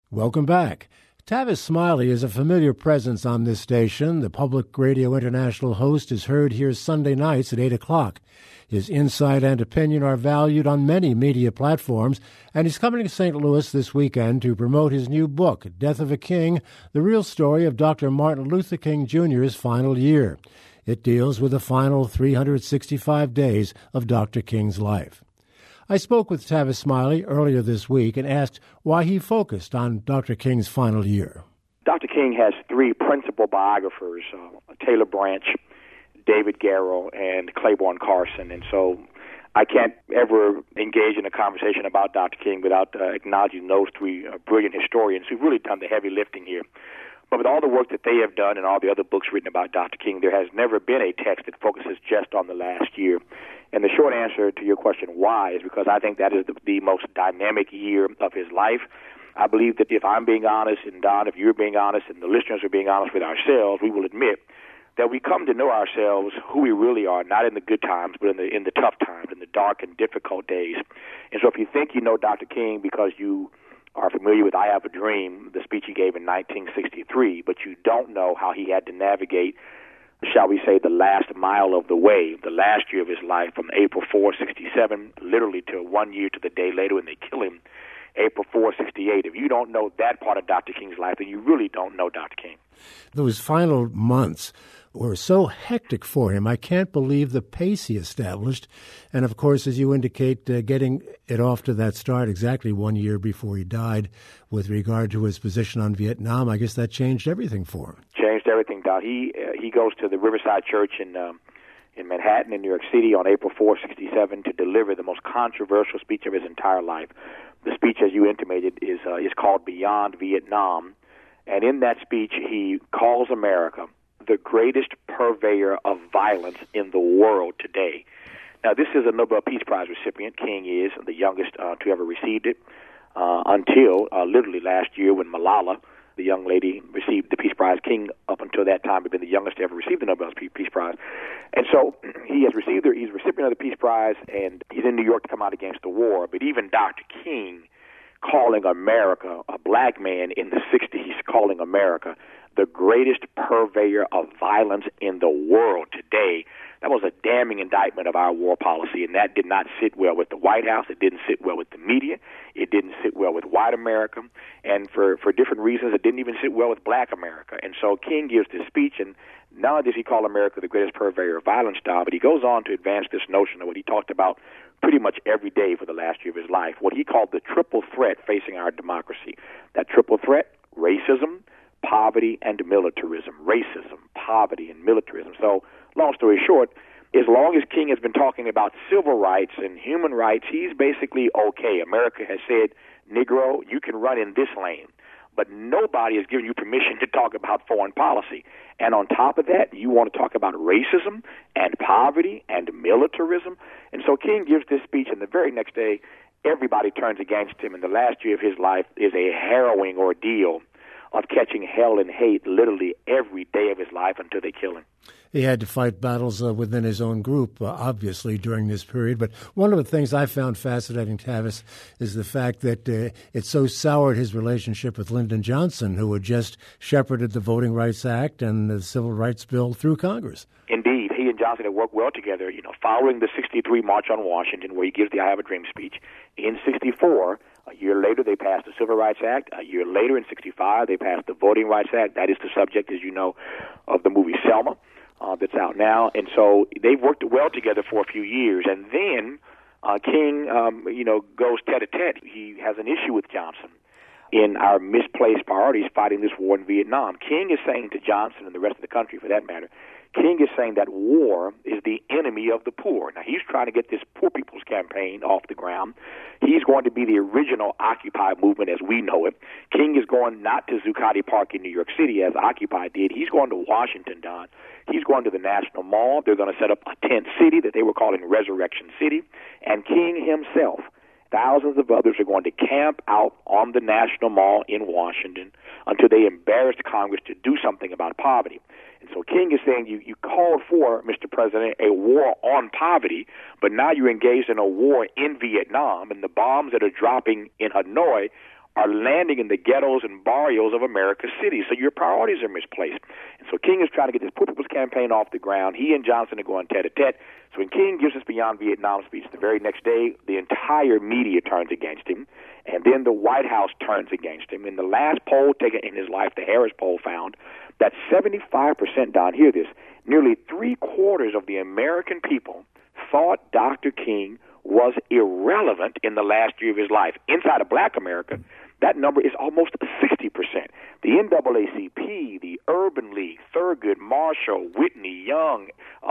Welcome back. Tavis Smiley is a familiar presence on this station. The Public Radio International host is heard here Sunday nights at 8 o'clock. His insight and opinion are valued on many media platforms, and he's coming to St. Louis this weekend to promote his new book, Death of a King, the real story of Dr. Martin Luther King Jr.'s final year. It deals with the final 365 days of Dr. King's life. I spoke with Tavis Smiley earlier this week and asked why he focused on Dr. King's final year. Dr. King has three principal biographers, Taylor Branch, David Garrow, and Claiborne Carson. And so I can't ever engage in a conversation about Dr. King without acknowledging those three brilliant historians who've really done the heavy lifting here. But with all the work that they have done and all the other books written about Dr. King, there has never been a text that focuses just on the last year. And the short answer to your question, why, is because I think that is the most dynamic year of his life. I believe that if I'm being honest, and Don, if you're being honest, and the listeners are being honest with ourselves, we will admit that we come to know ourselves, who we really are, not in the good times, but in the tough times, in the dark and difficult days. And so if you think you know Dr. King because you are familiar with I Have a Dream, the speech he gave in 1963, but you don't know how he had to navigate, shall we say, the last mile of the way, the last year of his life, from April 4, 67, literally to 1 year to the day later when they kill him, April 4, 68. If you don't know that part of Dr. King's life, then you really don't know Dr. King. Those final months were so hectic for him. I can't believe the pace he established. And, of course, as you indicate, getting it off to that start exactly 1 year before he died with regard to his position on Vietnam, I guess that changed everything for him. Changed everything, Don. He goes to the Riverside Church in Manhattan, in New York City, on April 4, 67, to deliver the most controversial speech of his entire life. The speech, as you intimated, is called Beyond Vietnam. And in that speech, he calls America the greatest purveyor of violence in the world today. Now, this is a Nobel Peace Prize recipient. King is the youngest to ever receive it until literally last year when Malala, the young lady, received the Peace Prize. King, up until that time, had been the youngest to ever receive the Nobel Peace Prize. And so he's a recipient of the Peace Prize, and he's in New York to come out against the war. But even Dr. King calling America, a black man in the 60s, calling America the greatest purveyor of violence in the world today, that was a damning indictment of our war policy, and that did not sit well with the White House. It didn't sit well with the media. It didn't sit well with white America, and for different reasons, it didn't even sit well with black America. And so King gives this speech, and not only does he call America the greatest purveyor of violence, Don, but he goes on to advance this notion of what he talked about pretty much every day for the last year of his life, what he called the triple threat facing our democracy. That triple threat: racism, poverty, and militarism. Racism, poverty, and militarism. So, long story short, as long as King has been talking about civil rights and human rights, he's basically okay. America has said, Negro, you can run in this lane, but nobody has given you permission to talk about foreign policy. And on top of that, you want to talk about racism and poverty and militarism. And so King gives this speech, and the very next day, everybody turns against him, and the last year of his life is a harrowing ordeal of catching hell and hate literally every day of his life until they kill him. He had to fight battles within his own group, obviously, during this period. But one of the things I found fascinating, Tavis, is the fact that it so soured his relationship with Lyndon Johnson, who had just shepherded the Voting Rights Act and the Civil Rights Bill through Congress. Indeed. He and Johnson had worked well together, following the 63 March on Washington, where he gives the I Have a Dream speech. In 64, a year later, they passed the Civil Rights Act. A year later, in 65, they passed the Voting Rights Act. That is the subject, as you know, of the movie Selma that's out now. And so they've worked well together for a few years. And then King, goes tete-a-tete. He has an issue with Johnson in our misplaced priorities fighting this war in Vietnam. King is saying to Johnson and the rest of the country, for that matter, King is saying that war is the enemy of the poor. Now, he's trying to get this Poor People's Campaign off the ground. He's going to be the original Occupy movement as we know it. King is going not to Zuccotti Park in New York City as Occupy did. He's going to Washington, Don. He's going to the National Mall. They're going to set up a tent city that they were calling Resurrection City. And King himself, thousands of others, are going to camp out on the National Mall in Washington until they embarrass Congress to do something about poverty. And so King is saying you called for, Mr. President, a war on poverty, but now you're engaged in a war in Vietnam, and the bombs that are dropping in Hanoi are landing in the ghettos and barrios of America's cities. So your priorities are misplaced. And so King is trying to get this Poor People's Campaign off the ground. He and Johnson are going tete-a-tete. So when King gives his Beyond Vietnam speech, the very next day, the entire media turns against him. And then the White House turns against him. In the last poll taken in his life, the Harris poll found that 75%, Don, hear this, nearly 3/4 of the American people thought Dr. King was irrelevant in the last year of his life. Inside of Black America, that number is almost 60%. The NAACP, the Urban League, Thurgood Marshall, Whitney Young,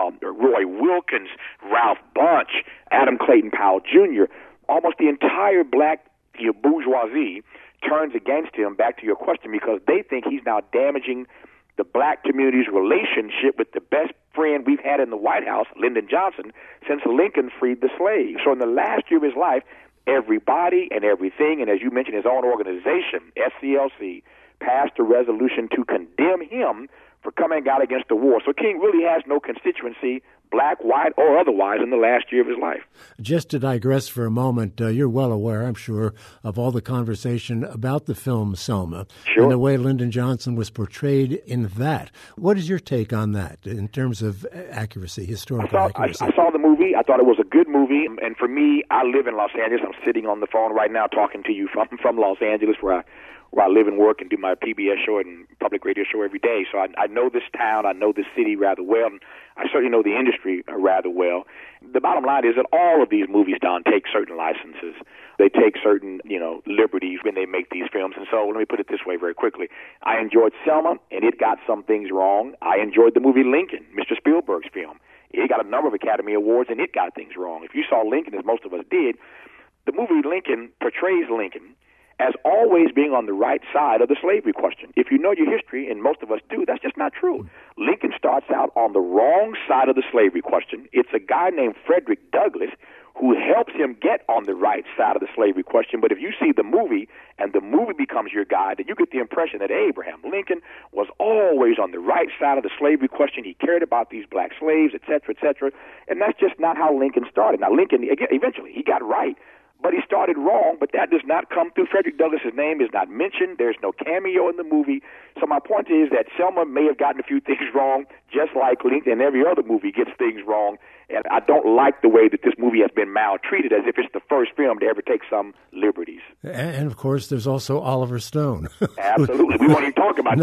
Roy Wilkins, Ralph Bunche, Adam Clayton Powell Jr., almost the entire Black bourgeoisie turns against him, back to your question, because they think he's now damaging the Black community's relationship with the best friend we've had in the White House, Lyndon Johnson, since Lincoln freed the slaves. So in the last year of his life, everybody and everything, and as you mentioned, his own organization, SCLC, passed a resolution to condemn him for coming out against the war. So King really has no constituency, Black, white, or otherwise, in the last year of his life. Just to digress for a moment, you're well aware, I'm sure, of all the conversation about the film Selma and the way Lyndon Johnson was portrayed in that. What is your take on that in terms of accuracy, historical accuracy? I saw the movie. I thought it was a good movie. And for me, I live in Los Angeles. I'm sitting on the phone right now talking to you from Los Angeles, where I live and work and do my PBS show and public radio show every day. So I know this town, I know this city rather well, and I certainly know the industry rather well. The bottom line is that all of these movies, Don, take certain licenses. They take certain, liberties when they make these films. And so let me put it this way very quickly. I enjoyed Selma, and it got some things wrong. I enjoyed the movie Lincoln, Mr. Spielberg's film. It got a number of Academy Awards, and it got things wrong. If you saw Lincoln, as most of us did, the movie Lincoln portrays Lincoln as always being on the right side of the slavery question. If you know your history, and most of us do, that's just not true. Lincoln starts out on the wrong side of the slavery question. It's a guy named Frederick Douglass who helps him get on the right side of the slavery question. But if you see the movie, and the movie becomes your guide, then you get the impression that Abraham Lincoln was always on the right side of the slavery question. He cared about these black slaves, et cetera, et cetera. And that's just not how Lincoln started. Now, Lincoln, eventually, he got right, but he started wrong, but that does not come through. Frederick Douglass's name is not mentioned. There's no cameo in the movie. So my point is that Selma may have gotten a few things wrong, just like Lincoln and every other movie gets things wrong. And I don't like the way that this movie has been maltreated, as if it's the first film to ever take some liberties. And of course, there's also Oliver Stone. Absolutely. We won't even talk about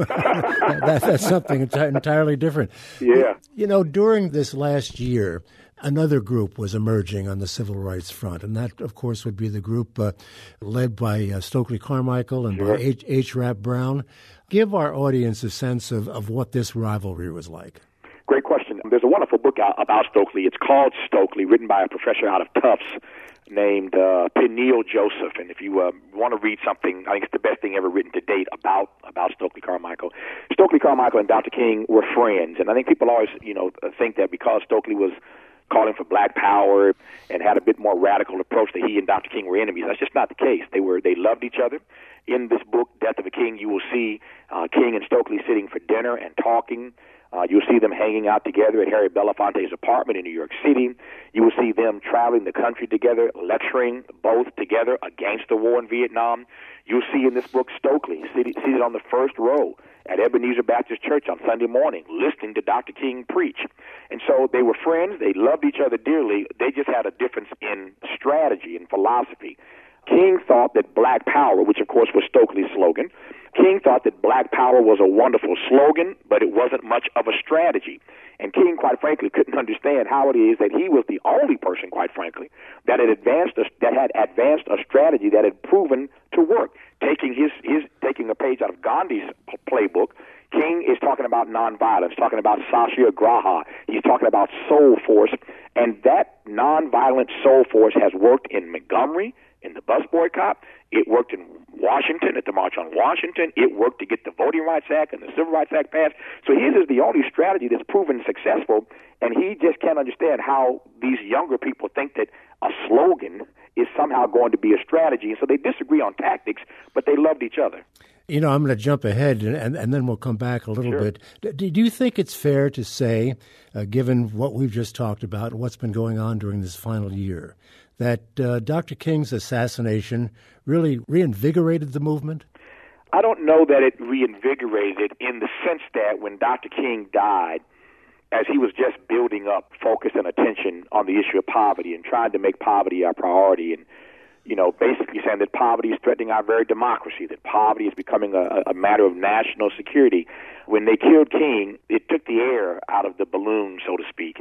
that. That's something entirely different. Yeah. During this last year, another group was emerging on the civil rights front, and that, of course, would be the group led by Stokely Carmichael and by H. Rap Brown. Give our audience a sense of what this rivalry was like. Great question. There's a wonderful book out about Stokely. It's called Stokely, written by a professor out of Tufts named Peniel Joseph. And if you want to read something, I think it's the best thing ever written to date about Stokely Carmichael. Stokely Carmichael and Dr. King were friends, and I think people always, think that because Stokely was calling for black power and had a bit more radical approach that he and Dr. King were enemies. That's just not the case. They loved each other. In this book, Death of a King, you will see King and Stokely sitting for dinner and talking. You'll see them hanging out together at Harry Belafonte's apartment in New York City. You will see them traveling the country together, lecturing both together against the war in Vietnam. You'll see in this book Stokely seated on the first row at Ebenezer Baptist Church on Sunday morning, listening to Dr. King preach. And so they were friends. They loved each other dearly. They just had a difference in strategy and philosophy. King thought that black power, which of course was Stokely's slogan, King thought that black power was a wonderful slogan, but it wasn't much of a strategy. And King, quite frankly, couldn't understand how it is that he was the only person, quite frankly, that had advanced a strategy that had proven to work. Taking a page out of Gandhi's playbook, King is talking about nonviolence, talking about Satyagraha. He's talking about soul force, and that nonviolent soul force has worked in Montgomery, in the bus boycott. It worked in Washington at the March on Washington. It worked to get the Voting Rights Act and the Civil Rights Act passed. So his is the only strategy that's proven successful, and he just can't understand how these younger people think that a slogan is somehow going to be a strategy. And so they disagree on tactics, but they loved each other. I'm going to jump ahead, and then we'll come back a little bit. Do you think it's fair to say, given what we've just talked about, what's been going on during this final year, that Dr. King's assassination really reinvigorated the movement? I don't know that it reinvigorated it in the sense that when Dr. King died, as he was just building up focus and attention on the issue of poverty and trying to make poverty our priority and, basically saying that poverty is threatening our very democracy, that poverty is becoming a matter of national security. When they killed King, it took the air out of the balloon, so to speak.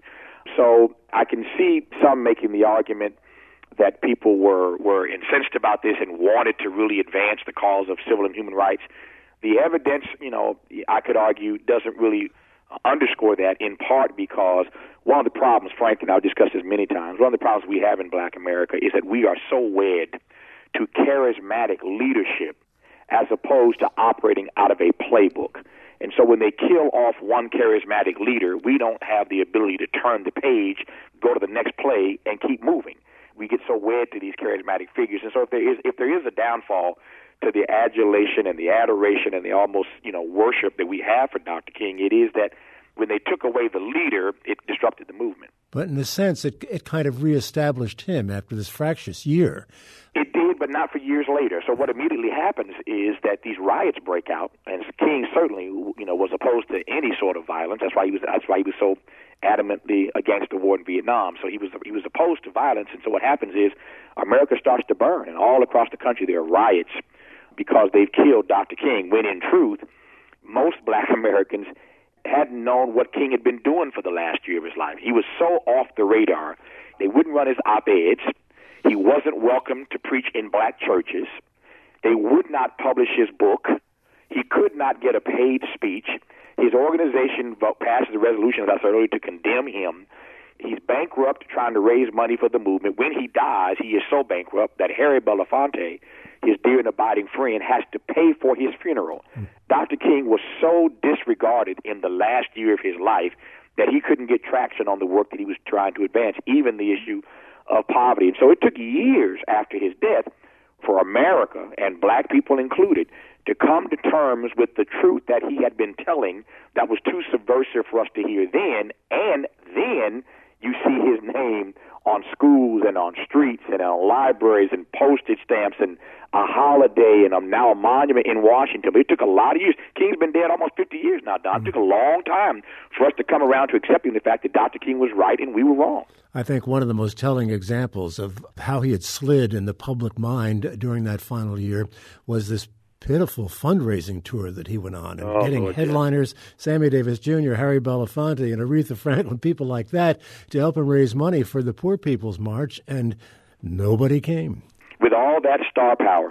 So I can see some making the argument that people were incensed about this and wanted to really advance the cause of civil and human rights. The evidence, I could argue, doesn't really underscore that, in part because one of the problems, Frank, and I've discussed this many times, one of the problems we have in Black America is that we are so wed to charismatic leadership as opposed to operating out of a playbook. And so when they kill off one charismatic leader, we don't have the ability to turn the page, go to the next play, and keep moving. We get so wed to these charismatic figures. And so if there is a downfall to the adulation and the adoration and the almost, worship that we have for Dr. King, it is that when they took away the leader, it disrupted the movement. But in a sense, it kind of reestablished him after this fractious year. It did, but not for years later. So what immediately happens is that these riots break out, and King certainly, was opposed to any sort of violence. That's why he was so adamantly against the war in Vietnam. So he was opposed to violence, and so what happens is America starts to burn, and all across the country there are riots because they've killed Dr. King, when in truth, most Black Americans hadn't known what King had been doing for the last year of his life. He was so off the radar, they wouldn't run his op-eds. He wasn't welcome to preach in Black churches. They would not publish his book. He could not get a paid speech. His organization passes a resolution, as I said earlier, to condemn him. He's bankrupt trying to raise money for the movement. When he dies, he is so bankrupt that Harry Belafonte, his dear and abiding friend, has to pay for his funeral. Dr. King was so disregarded in the last year of his life that he couldn't get traction on the work that he was trying to advance, even the issue of poverty. And so it took years after his death for America, and Black people included, to come to terms with the truth that he had been telling that was too subversive for us to hear then, and then you see his name on schools and on streets and on libraries and postage stamps and a holiday and now a monument in Washington. But it took a lot of years. King's been dead almost 50 years now, Don. It took a long time for us to come around to accepting the fact that Dr. King was right and we were wrong. I think one of the most telling examples of how he had slid in the public mind during that final year was this pitiful fundraising tour that he went on, and getting headliners, Sammy Davis Jr., Harry Belafonte, and Aretha Franklin, people like that, to help him raise money for the Poor People's March, and nobody came. With all that star power,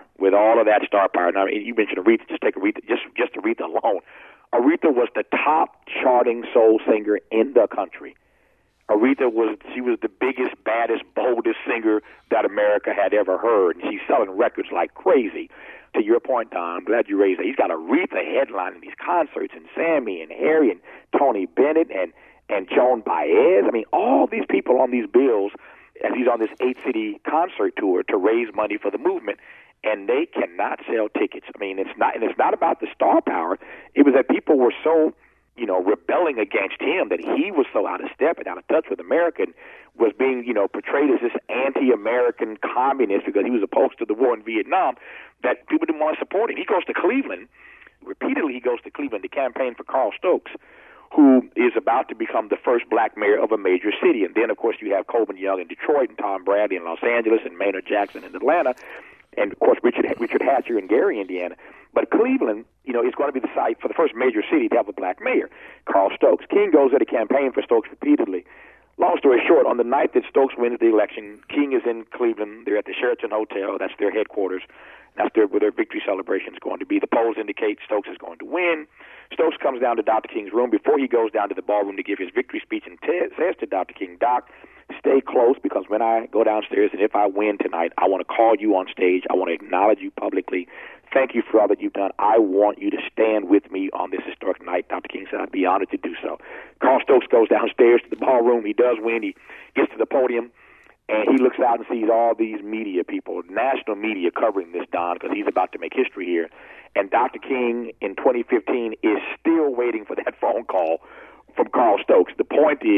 now you mentioned Aretha, just take Aretha, just Aretha alone. Aretha was the top charting soul singer in the country. Aretha was the biggest, baddest, boldest singer that America had ever heard, and she's selling records like crazy. To your point, Don, I'm glad you raised that. He's got Aretha headlining these concerts, and Sammy and Harry and Tony Bennett and Joan Baez. I mean, all these people on these bills as he's on this 8-city concert tour to raise money for the movement, and they cannot sell tickets. I mean, it's not about the star power. It was that people were so, rebelling against him, that he was so out of step and out of touch with America, and was being, portrayed as this anti-American communist because he was opposed to the war in Vietnam, that people didn't want to support him. He goes to Cleveland. Repeatedly, he goes to Cleveland to campaign for Carl Stokes, who is about to become the first Black mayor of a major city. And then, of course, you have Coleman Young in Detroit and Tom Bradley in Los Angeles and Maynard Jackson in Atlanta, and, of course, Richard Hatcher in Gary, Indiana. But Cleveland, is going to be the site for the first major city to have a Black mayor, Carl Stokes. King goes there to campaign for Stokes repeatedly. Long story short, on the night that Stokes wins the election, King is in Cleveland. They're at the Sheraton Hotel. That's their headquarters. That's where their victory celebration is going to be. The polls indicate Stokes is going to win. Stokes comes down to Dr. King's room before he goes down to the ballroom to give his victory speech and says to Dr. King, "Doc, stay close, because when I go downstairs and if I win tonight, I want to call you on stage. I want to acknowledge you publicly. Thank you for all that you've done. I want you to stand with me on this historic night." Dr. King said, "I'd be honored to do so." Carl Stokes goes downstairs to the ballroom. He does win. He gets to the podium, and he looks out and sees all these media people, national media, covering this, Don, because he's about to make history here. And Dr. King in 2015 is still waiting for that phone call from Carl Stokes. The point is,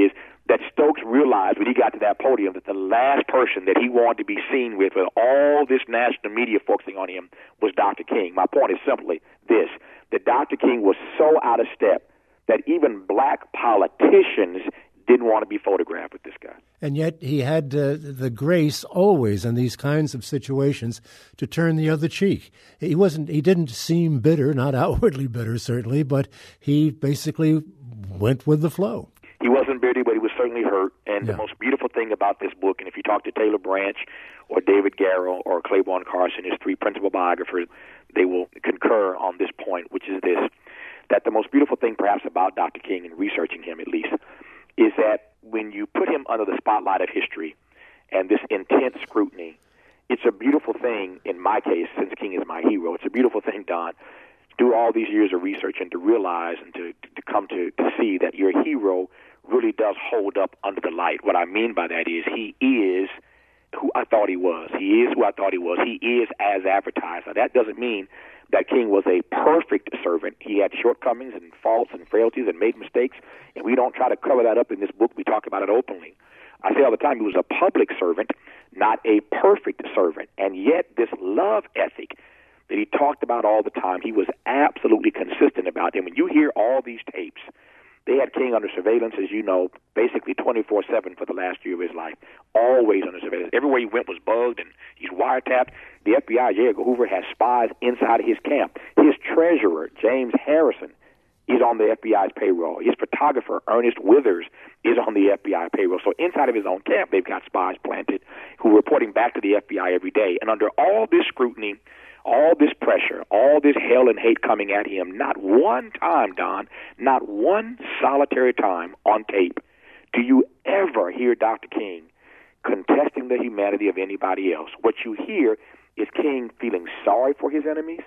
that Stokes realized when he got to that podium that the last person that he wanted to be seen with all this national media focusing on him was Dr. King. My point is simply this, that Dr. King was so out of step that even black politicians didn't want to be photographed with this guy. And yet he had the grace always in these kinds of situations to turn the other cheek. He didn't seem bitter, not outwardly bitter certainly, but he basically went with the flow. He wasn't bitter, but he was certainly hurt. And the most beautiful thing about this book, and if you talk to Taylor Branch or David Garrow or Claiborne Carson, his three principal biographers, they will concur on this point, which is this, that the most beautiful thing perhaps about Dr. King, and researching him at least, is that when you put him under the spotlight of history and this intense scrutiny, it's a beautiful thing, in my case, since King is my hero, it's a beautiful thing, Don, to do all these years of research and to realize and to come to see that your hero really does hold up under the light. What I mean by that is he is who I thought he was. He is who I thought he was. He is as advertised. Now, that doesn't mean that King was a perfect servant. He had shortcomings and faults and frailties and made mistakes, and we don't try to cover that up in this book. We talk about it openly. I say all the time he was a public servant, not a perfect servant, and yet this love ethic that he talked about all the time, he was absolutely consistent about. And when you hear all these tapes, they had King under surveillance, as you know, basically 24/7 for the last year of his life, always under surveillance. Everywhere he went was bugged, and he's wiretapped. The FBI, J. Edgar Hoover, has spies inside of his camp. His treasurer, James Harrison, is on the FBI's payroll. His photographer, Ernest Withers, is on the FBI payroll. So inside of his own camp, they've got spies planted who are reporting back to the FBI every day. And under all this scrutiny, all this pressure, all this hell and hate coming at him, not one time, Don, not one solitary time on tape do you ever hear Dr. King contesting the humanity of anybody else. What you hear is King feeling sorry for his enemies,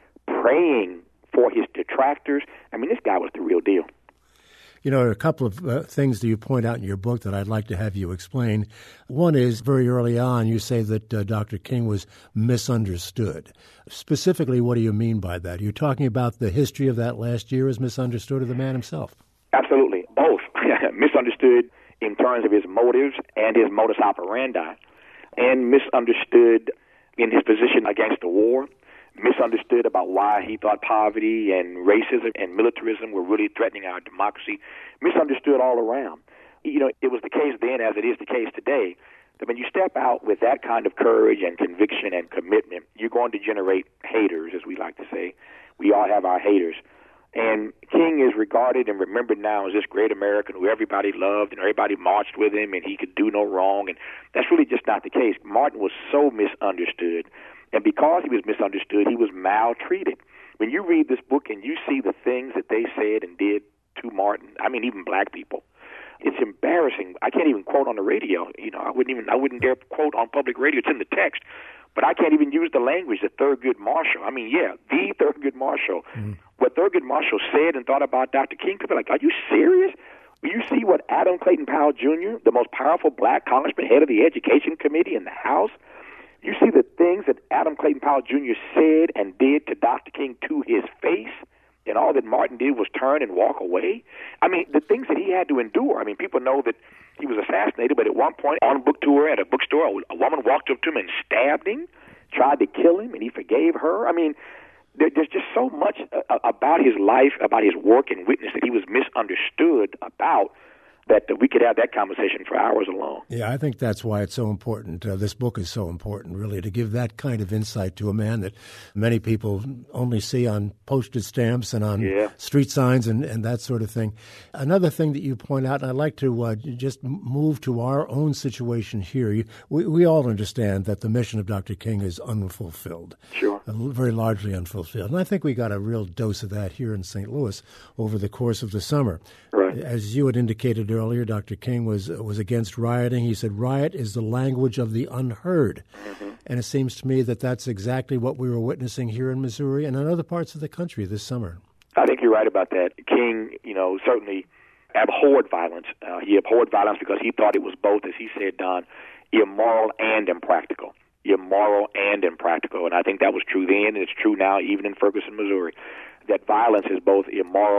praying for his detractors. I mean, this guy was the real deal. You know, a couple of things that you point out in your book that I'd like to have you explain. One is, very early on, you say that Dr. King was misunderstood. Specifically, what do you mean by that? You're talking about the history of that last year as misunderstood, or the man himself? Absolutely, both. Misunderstood in terms of his motives and his modus operandi, and misunderstood in his position against the war, misunderstood about why he thought poverty and racism and militarism were really threatening our democracy, misunderstood all around. You know, it was the case then as it is the case today, that when you step out with that kind of courage and conviction and commitment, you're going to generate haters, as we like to say. We all have our haters. And King is regarded and remembered now as this great American who everybody loved and everybody marched with him and he could do no wrong. And that's really just not the case. Martin was so misunderstood. And because he was misunderstood, he was maltreated. When you read this book and you see the things that they said and did to Martin, I mean, even black people, it's embarrassing. I can't even quote on the radio. You know, I wouldn't dare quote on public radio. It's in the text. But I can't even use the language, the Thurgood Marshall. I mean, yeah, the Thurgood Marshall. What Thurgood Marshall said and thought about Dr. King, people are like, are you serious? When you see what Adam Clayton Powell Jr., the most powerful black congressman, head of the Education Committee in the House, you see the things that Adam Clayton Powell Jr. said and did to Dr. King to his face, and all that Martin did was turn and walk away. I mean, the things that he had to endure. I mean, people know that he was assassinated, but at one point on a book tour at a bookstore, a woman walked up to him and stabbed him, tried to kill him, and he forgave her. I mean, there's just so much about his life, about his work and witness that he was misunderstood about, that we could have that conversation for hours alone. Yeah, I think that's why it's so important. This book is so important, really, to give that kind of insight to a man that many people only see on postage stamps and on street signs and that sort of thing. Another thing that you point out, and I'd like to just move to our own situation here. We all understand that the mission of Dr. King is unfulfilled. Sure. Very largely unfulfilled. And I think we got a real dose of that here in St. Louis over the course of the summer. Right. As you had indicated earlier, Dr. King was against rioting. He said riot is the language of the unheard. Mm-hmm. And it seems to me that that's exactly what we were witnessing here in Missouri and in other parts of the country this summer. I think you're right about that. King, certainly abhorred violence. He abhorred violence because he thought it was both, as he said, Don, immoral and impractical. Immoral and impractical. And I think that was true then, and it's true now, even in Ferguson, Missouri, that violence is both immoral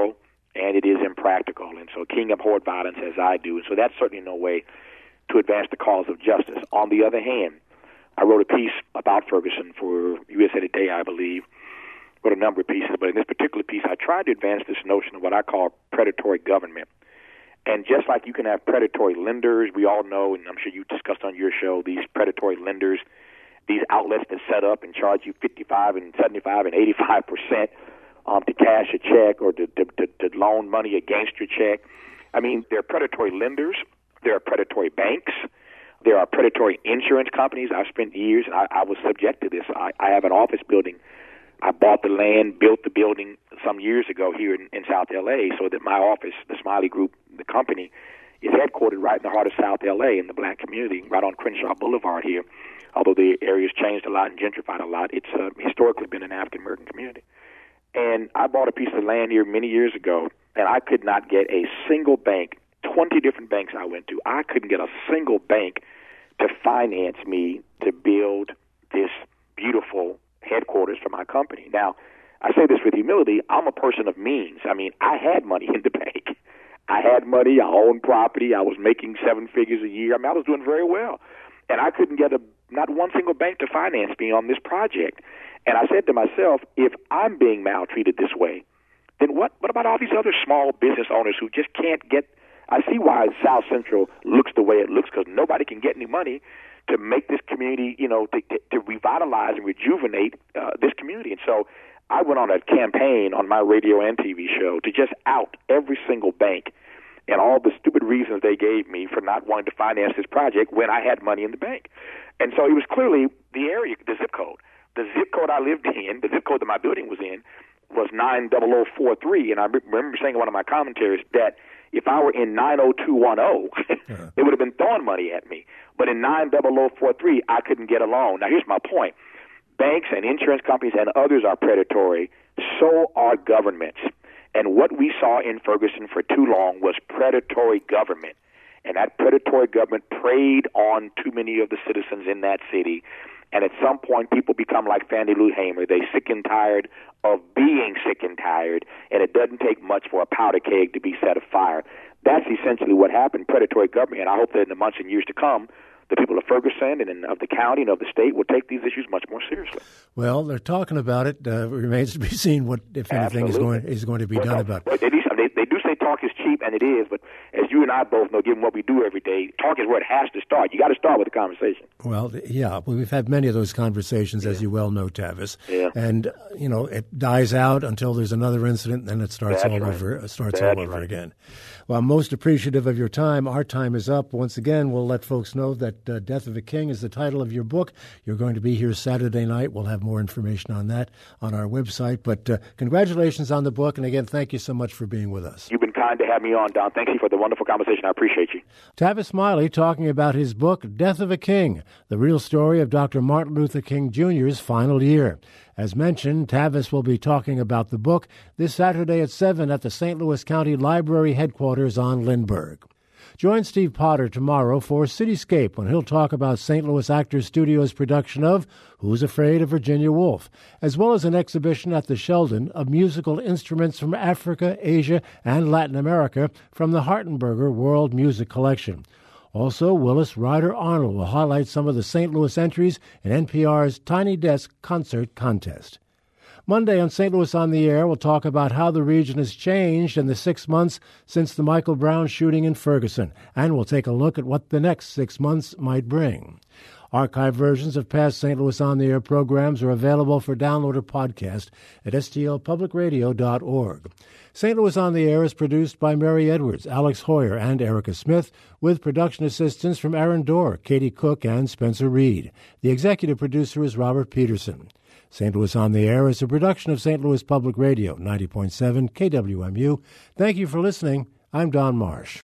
and it is impractical. And so King abhorred violence as I do. And so that's certainly no way to advance the cause of justice. On the other hand, I wrote a piece about Ferguson for USA Today, I believe. Wrote a number of pieces, but in this particular piece, I tried to advance this notion of what I call predatory government. And just like you can have predatory lenders, we all know, and I'm sure you discussed on your show, these predatory lenders, these outlets that set up and charge you 55 and 75 and 85% to cash a check or to loan money against your check. I mean, there are predatory lenders, there are predatory banks, there are predatory insurance companies. I've spent years, I was subject to this. I have an office building. I bought the land, built the building some years ago here in South L.A. so that my office, the Smiley Group, the company, is headquartered right in the heart of South L.A. in the black community, right on Crenshaw Boulevard here. Although the area's changed a lot and gentrified a lot, it's historically been an African-American community. And I bought a piece of land here many years ago, and I could not get a single bank, 20 different banks I went to, I couldn't get a single bank to finance me to build this beautiful headquarters for my company. Now, I say this with humility. I'm a person of means. I mean, I had money in the bank. I had money. I owned property. I was making 7 figures a year. I mean, I was doing very well. And I couldn't get not one single bank to finance me on this project. And I said to myself, if I'm being maltreated this way, then what about all these other small business owners who just can't get – I see why South Central looks the way it looks, because nobody can get any money to make this community, to revitalize and rejuvenate this community. And so I went on a campaign on my radio and TV show to just out every single bank and all the stupid reasons they gave me for not wanting to finance this project when I had money in the bank. And so it was clearly the area, the zip code. The zip code I lived in, the zip code that my building was in, was 90043. And I remember saying in one of my commentaries that if I were in 90210, they would have been throwing money at me. But in 90043, I couldn't get a loan. Now, here's my point. Banks and insurance companies and others are predatory. So are governments. And what we saw in Ferguson for too long was predatory government. And that predatory government preyed on too many of the citizens in that city. And at some point, people become like Fannie Lou Hamer. They're sick and tired of being sick and tired, and it doesn't take much for a powder keg to be set afire. That's essentially what happened, predatory government. And I hope that in the months and years to come, the people of Ferguson and of the county and of the state will take these issues much more seriously. Well, they're talking about it. Remains to be seen what, if anything, is going to be done about it. They do say talk is cheap, and it is, but as you and I both know, given what we do every day, talk is where it has to start. You got to start with a conversation. Well, yeah, we've had many of those conversations, as you well know, Tavis. Yeah. And, it dies out until there's another incident, and then it starts all over again. Well, I'm most appreciative of your time. Our time is up. Once again, we'll let folks know that Death of a King is the title of your book. You're going to be here Saturday night. We'll have more information on that on our website. But congratulations on the book. And again, thank you so much for being with us. You've been kind to have me on, Don. Thank you for the wonderful conversation. I appreciate you. Tavis Smiley talking about his book, Death of a King, the real story of Dr. Martin Luther King Jr.'s final year. As mentioned, Tavis will be talking about the book this Saturday at 7 at the St. Louis County Library headquarters on Lindbergh. Join Steve Potter tomorrow for Cityscape when he'll talk about St. Louis Actors Studios' production of Who's Afraid of Virginia Woolf, as well as an exhibition at the Sheldon of musical instruments from Africa, Asia, and Latin America from the Hartenberger World Music Collection. Also, Willis Ryder Arnold will highlight some of the St. Louis entries in NPR's Tiny Desk Concert Contest. Monday on St. Louis on the Air, we'll talk about how the region has changed in the 6 months since the Michael Brown shooting in Ferguson, and we'll take a look at what the next 6 months might bring. Archive versions of past St. Louis on the Air programs are available for download or podcast at stlpublicradio.org. St. Louis on the Air is produced by Mary Edwards, Alex Hoyer, and Erica Smith, with production assistance from Aaron Dorr, Katie Cook, and Spencer Reed. The executive producer is Robert Peterson. St. Louis on the Air is a production of St. Louis Public Radio, 90.7 KWMU. Thank you for listening. I'm Don Marsh.